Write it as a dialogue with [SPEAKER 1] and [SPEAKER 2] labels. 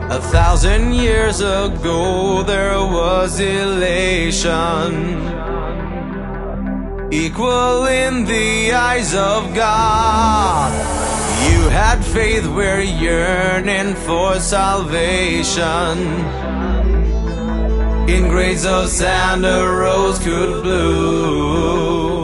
[SPEAKER 1] 1,000 years ago there was elation, equal in the eyes of God. You had faith, we're yearning for salvation. In grains of sand a rose could bloom.